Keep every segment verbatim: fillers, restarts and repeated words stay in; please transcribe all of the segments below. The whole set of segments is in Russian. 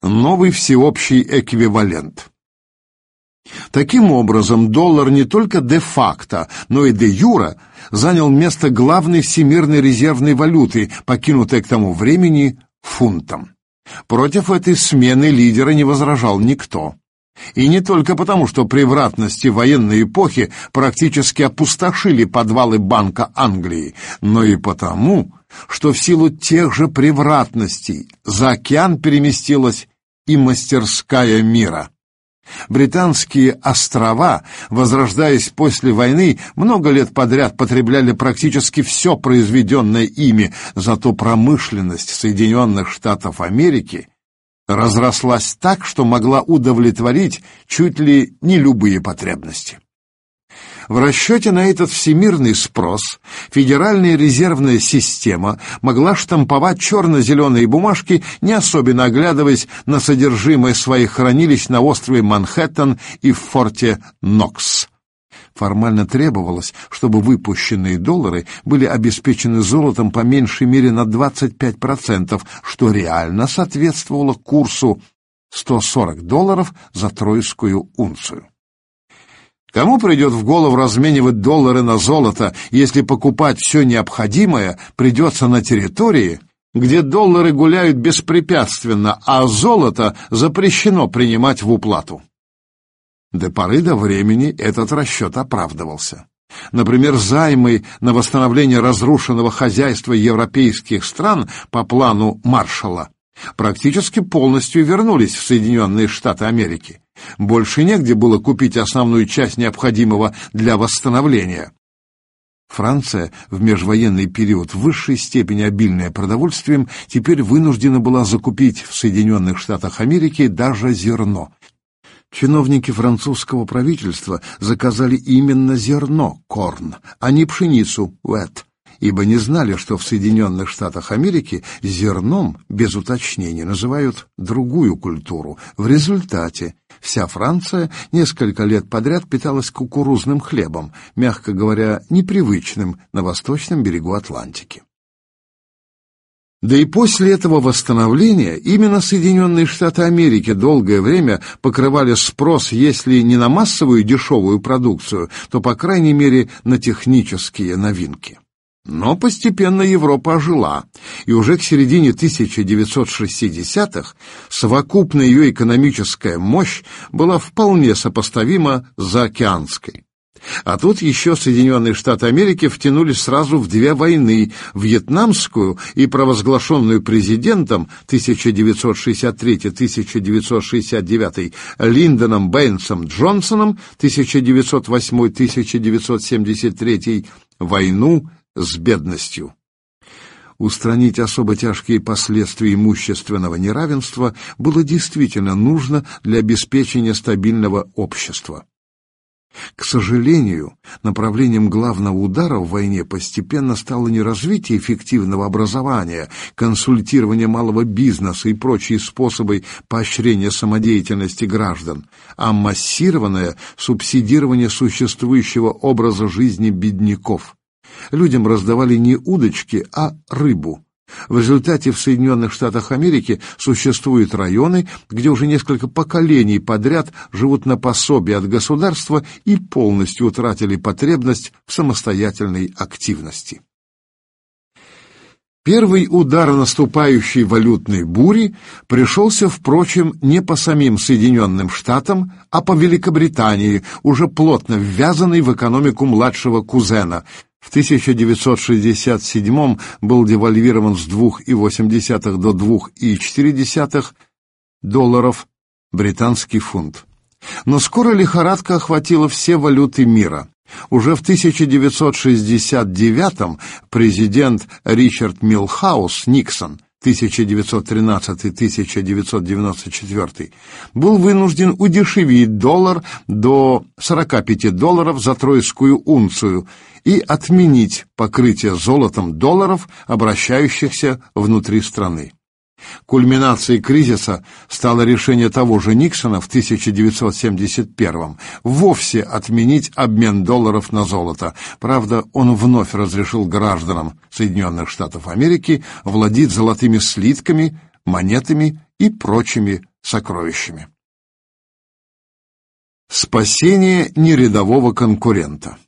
новый всеобщий эквивалент. Таким образом, доллар не только де-факто, но и де-юре занял место главной всемирной резервной валюты, покинутой к тому времени фунтом. Против этой смены лидера не возражал никто. И не только потому, что превратности военной эпохи практически опустошили подвалы Банка Англии, но и потому, что в силу тех же превратностей за океан переместилась и мастерская мира. Британские острова, возрождаясь после войны, много лет подряд потребляли практически все произведенное ими, зато промышленность Соединенных Штатов Америки разрослась так, что могла удовлетворить чуть ли не любые потребности. В расчете на этот всемирный спрос Федеральная резервная система могла штамповать черно-зеленые бумажки, не особенно оглядываясь на содержимое своих хранилищ на острове Манхэттен и в форте Нокс. Формально требовалось, чтобы выпущенные доллары были обеспечены золотом по меньшей мере на двадцать пять процентов, что реально соответствовало курсу сто сорок долларов за тройскую унцию. Кому придет в голову разменивать доллары на золото, если покупать все необходимое придется на территории, где доллары гуляют беспрепятственно, а золото запрещено принимать в уплату? До поры до времени этот расчет оправдывался. Например, займы на восстановление разрушенного хозяйства европейских стран по плану Маршалла практически полностью вернулись в Соединенные Штаты Америки. Больше негде было купить основную часть необходимого для восстановления. Франция, в межвоенный период в высшей степени обильная продовольствием, теперь вынуждена была закупить в Соединенных Штатах Америки даже зерно. Чиновники французского правительства заказали именно зерно, корн, а не пшеницу, wheat, ибо не знали, что в Соединенных Штатах Америки зерном, без уточнений, называют другую культуру. В результате вся Франция несколько лет подряд питалась кукурузным хлебом, мягко говоря, непривычным на восточном берегу Атлантики. Да и после этого восстановления именно Соединенные Штаты Америки долгое время покрывали спрос, если не на массовую дешевую продукцию, то, по крайней мере, на технические новинки. Но постепенно Европа ожила, и уже к середине тысяча девятьсот шестидесятых совокупная ее экономическая мощь была вполне сопоставима с заокеанской. А тут еще Соединенные Штаты Америки втянулись сразу в две войны: вьетнамскую и провозглашенную президентом тысяча девятьсот шестьдесят третий — тысяча девятьсот шестьдесят девятый Линдоном Бэйнсом Джонсоном, тысяча девятьсот восьмой — тысяча девятьсот семьдесят третий войну с бедностью. Устранить особо тяжкие последствия имущественного неравенства было действительно нужно для обеспечения стабильного общества. К сожалению, направлением главного удара в войне постепенно стало не развитие эффективного образования, консультирование малого бизнеса и прочие способы поощрения самодеятельности граждан, а массированное субсидирование существующего образа жизни бедняков. Людям раздавали не удочки, а рыбу. В результате в Соединенных Штатах Америки существуют районы, где уже несколько поколений подряд живут на пособие от государства и полностью утратили потребность в самостоятельной активности. Первый удар наступающей валютной бури пришелся, впрочем, не по самим Соединенным Штатам, а по Великобритании, уже плотно ввязанной в экономику младшего кузена. В тысяча девятьсот шестьдесят седьмом был девальвирован с двух целых восемь десятых до двух целых четыре десятых долларов британский фунт. Но скоро лихорадка охватила все валюты мира. Уже в тысяча девятьсот шестьдесят девятом президент Ричард Милхаус Никсон тысяча девятьсот тринадцатый — тысяча девятьсот девяносто четвёртый был вынужден удешевить доллар до сорока пяти долларов за тройскую унцию и отменить покрытие золотом долларов, обращающихся внутри страны. Кульминацией кризиса стало решение того же Никсона в тысяча девятьсот семьдесят первом вовсе отменить обмен долларов на золото. Правда, он вновь разрешил гражданам Соединенных Штатов Америки владеть золотыми слитками, монетами и прочими сокровищами. Спасение нерядового конкурента.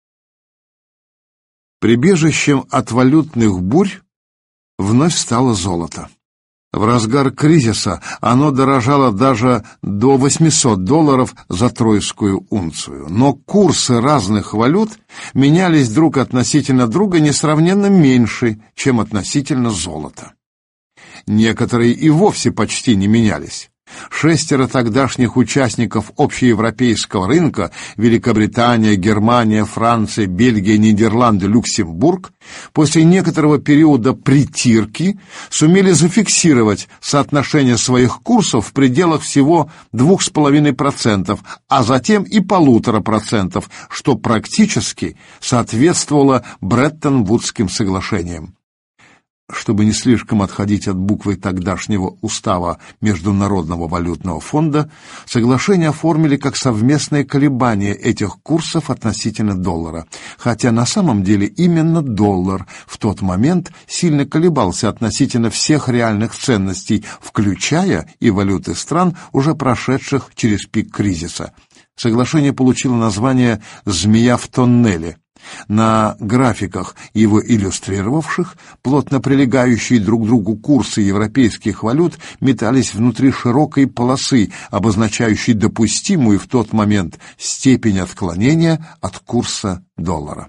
Прибежищем от валютных бурь вновь стало золото. В разгар кризиса оно дорожало даже до восьмисот долларов за тройскую унцию. Но курсы разных валют менялись друг относительно друга несравненно меньше, чем относительно золота. Некоторые и вовсе почти не менялись. Шестеро тогдашних участников общеевропейского рынка — Великобритания, Германия, Франция, Бельгия, Нидерланды, Люксембург — после некоторого периода притирки сумели зафиксировать соотношение своих курсов в пределах всего двух с половиной процентов, а затем и полутора процентов, что практически соответствовало Бреттон-Вудским соглашениям. Чтобы не слишком отходить от буквы тогдашнего устава Международного валютного фонда, соглашение оформили как совместное колебание этих курсов относительно доллара, хотя на самом деле именно доллар в тот момент сильно колебался относительно всех реальных ценностей, включая и валюты стран, уже прошедших через пик кризиса. Соглашение получило название «Змея в тоннеле». На графиках, его иллюстрировавших, плотно прилегающие друг к другу курсы европейских валют метались внутри широкой полосы, обозначающей допустимую в тот момент степень отклонения от курса доллара.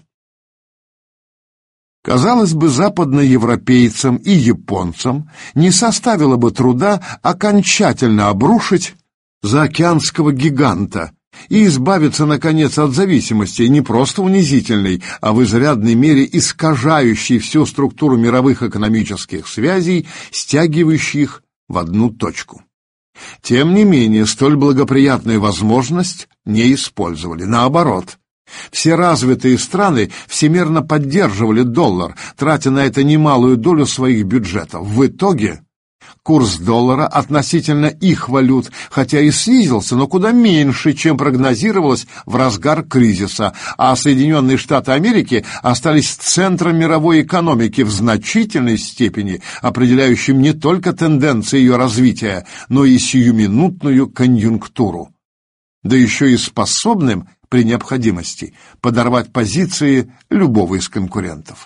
Казалось бы, западноевропейцам и японцам не составило бы труда окончательно обрушить заокеанского гиганта и избавиться, наконец, от зависимости, не просто унизительной, а в изрядной мере искажающей всю структуру мировых экономических связей, стягивающей их в одну точку. Тем не менее, столь благоприятную возможность не использовали. Наоборот, все развитые страны всемерно поддерживали доллар, тратя на это немалую долю своих бюджетов. В итоге курс доллара относительно их валют, хотя и снизился, но куда меньше, чем прогнозировалось в разгар кризиса, а Соединенные Штаты Америки остались центром мировой экономики в значительной степени, определяющим не только тенденции ее развития, но и сиюминутную конъюнктуру, да еще и способным при необходимости подорвать позиции любого из конкурентов.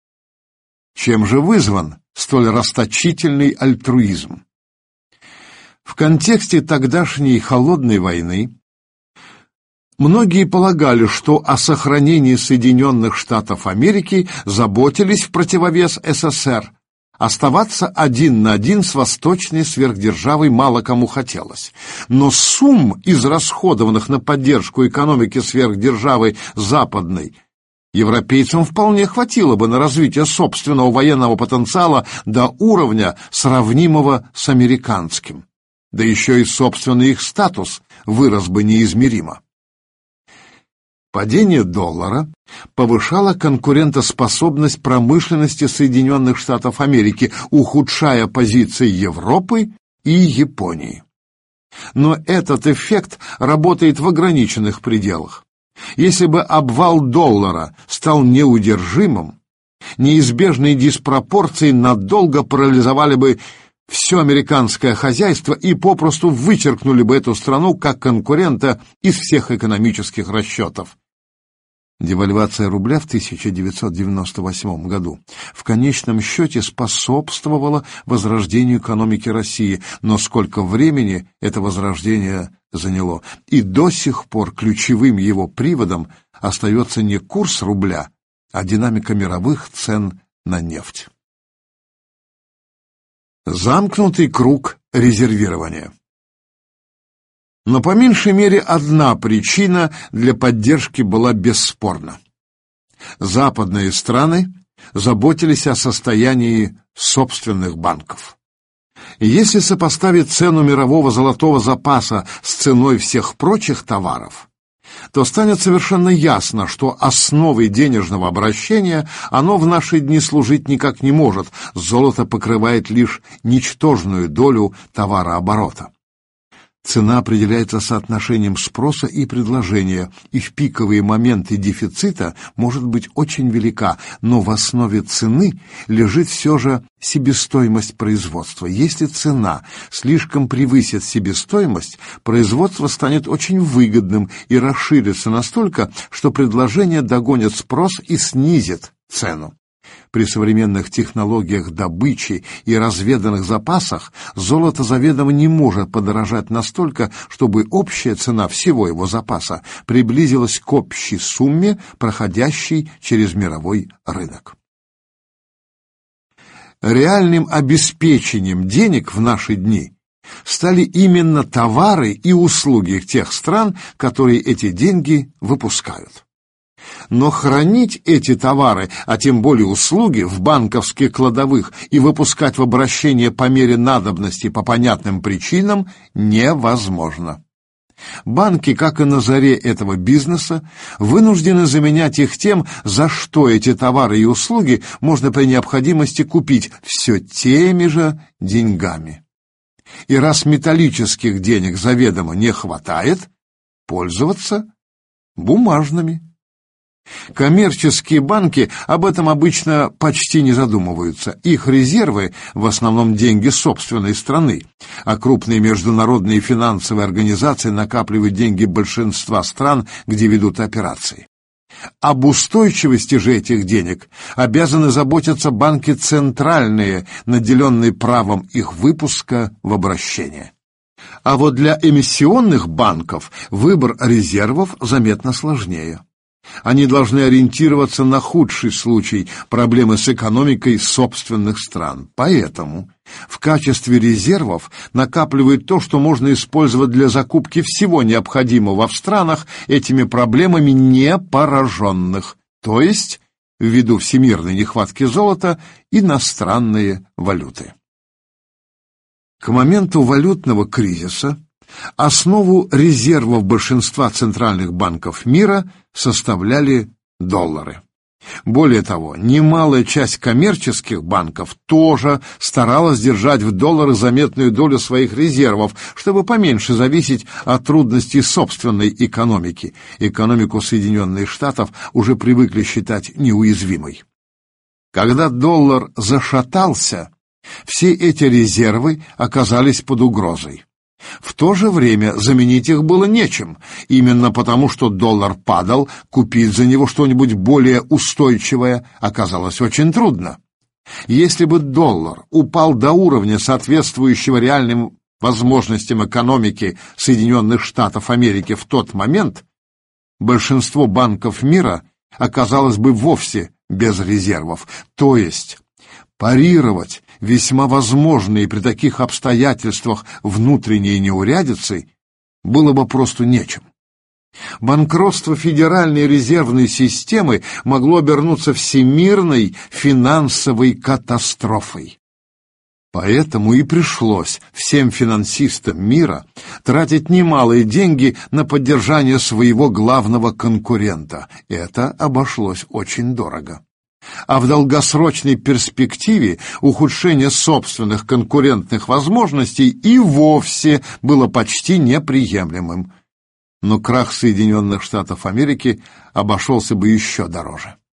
Чем же вызван столь расточительный альтруизм? В контексте тогдашней холодной войны многие полагали, что о сохранении Соединенных Штатов Америки заботились в противовес СССР. Оставаться один на один с восточной сверхдержавой мало кому хотелось. Но сумм, израсходованных на поддержку экономики сверхдержавы западной, европейцам вполне хватило бы на развитие собственного военного потенциала до уровня, сравнимого с американским. Да еще и собственный их статус вырос бы неизмеримо. Падение доллара повышало конкурентоспособность промышленности Соединенных Штатов Америки, ухудшая позиции Европы и Японии. Но этот эффект работает в ограниченных пределах. Если бы обвал доллара стал неудержимым, неизбежные диспропорции надолго парализовали бы все американское хозяйство и попросту вычеркнули бы эту страну как конкурента из всех экономических расчетов. Девальвация рубля в тысяча девятьсот девяносто восьмом году в конечном счете способствовала возрождению экономики России, но сколько времени это возрождение заняло. И до сих пор ключевым его приводом остается не курс рубля, а динамика мировых цен на нефть. Замкнутый круг резервирования. Но по меньшей мере одна причина для поддержки была бесспорна. Западные страны заботились о состоянии собственных банков. Если сопоставить цену мирового золотого запаса с ценой всех прочих товаров, то станет совершенно ясно, что основой денежного обращения оно в наши дни служить никак не может. Золото покрывает лишь ничтожную долю товарооборота. Цена определяется соотношением спроса и предложения, и в пиковые моменты дефицита может быть очень велика, но в основе цены лежит все же себестоимость производства. Если цена слишком превысит себестоимость, производство станет очень выгодным и расширится настолько, что предложение догонит спрос и снизит цену. При современных технологиях добычи и разведанных запасах золото заведомо не может подорожать настолько, чтобы общая цена всего его запаса приблизилась к общей сумме, проходящей через мировой рынок. Реальным обеспечением денег в наши дни стали именно товары и услуги тех стран, которые эти деньги выпускают. Но хранить эти товары, а тем более услуги, в банковских кладовых и выпускать в обращение по мере надобности по понятным причинам невозможно. Банки, как и на заре этого бизнеса, вынуждены заменять их тем, за что эти товары и услуги можно при необходимости купить все теми же деньгами. И раз металлических денег заведомо не хватает, пользоваться бумажными. Коммерческие банки об этом обычно почти не задумываются. Их резервы в основном деньги собственной страны, а крупные международные финансовые организации накапливают деньги большинства стран, где ведут операции. Об устойчивости же этих денег обязаны заботиться банки центральные, наделенные правом их выпуска в обращение. А вот для эмиссионных банков выбор резервов заметно сложнее. Они должны ориентироваться на худший случай проблемы с экономикой собственных стран. Поэтому в качестве резервов накапливают то, что можно использовать для закупки всего необходимого в странах этими проблемами не пораженных, то есть, ввиду всемирной нехватки золота, иностранные валюты. К моменту валютного кризиса основу резервов большинства центральных банков мира составляли доллары. Более того, немалая часть коммерческих банков тоже старалась держать в долларах заметную долю своих резервов, чтобы поменьше зависеть от трудностей собственной экономики. Экономику Соединенных Штатов уже привыкли считать неуязвимой. Когда доллар зашатался, все эти резервы оказались под угрозой. В то же время заменить их было нечем. Именно потому, что доллар падал, купить за него что-нибудь более устойчивое оказалось очень трудно. Если бы доллар упал до уровня, соответствующего реальным возможностям экономики Соединенных Штатов Америки в тот момент, большинство банков мира оказалось бы вовсе без резервов, то есть парировать весьма возможные при таких обстоятельствах внутренние неурядицы было бы просто нечем. Банкротство Федеральной резервной системы могло обернуться всемирной финансовой катастрофой. Поэтому и пришлось всем финансистам мира тратить немалые деньги на поддержание своего главного конкурента. Это обошлось очень дорого. А в долгосрочной перспективе ухудшение собственных конкурентных возможностей и вовсе было почти неприемлемым. Но крах Соединенных Штатов Америки обошелся бы еще дороже.